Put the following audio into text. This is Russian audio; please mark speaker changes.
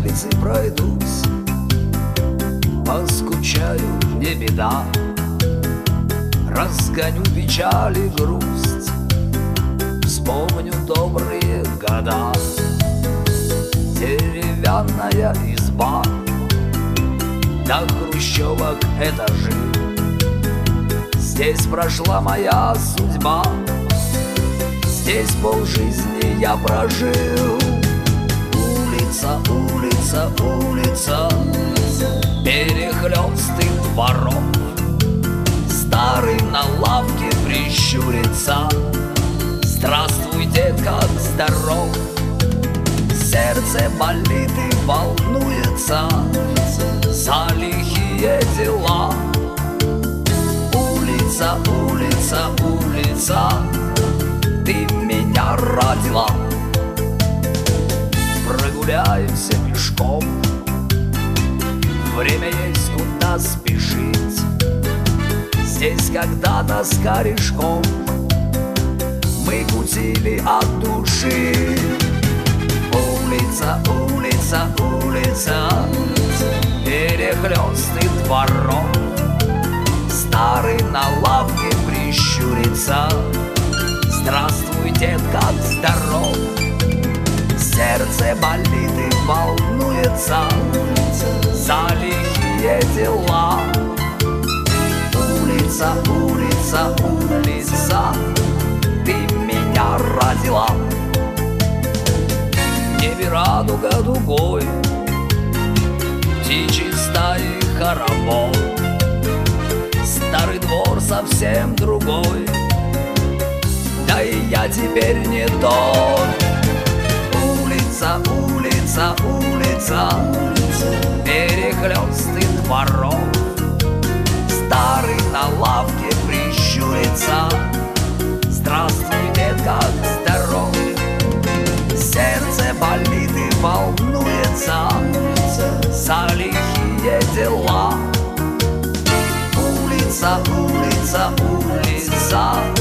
Speaker 1: улице пройдусь, поскучаю, не беда, разгоню печаль и грусть, вспомню добрые года. Деревянная изба, до хрущевок этажи, здесь прошла моя судьба, здесь полжизни я прожил. Улица, улица, улица, перехлёстый дворов, старый на лавке прищурится: здравствуй, дед, как здоров. Сердце болит и волнуется за лихие дела. Улица, улица, улица, ты меня родила. Прогуляемся пешком, время есть куда спешить. Здесь когда-то с корешком мы кутили от души. Улица, улица, улица, перехлёстый дворов, старый на лавке прищурится: здравствуй, дед, как здоров. Сердце болит и волнуется за лихие дела. Улица, улица, улица, ты меня родила. В небе радуга дугой, птичьи стаи хоровод, старый двор совсем другой, да и я теперь не тот. Улица, улица, улица, перехлёстый дворов, старый на лавке прищурится: здравствуй, дед, как здоров. Сердце болит и волнуется за лихие дела. Улица, улица, улица,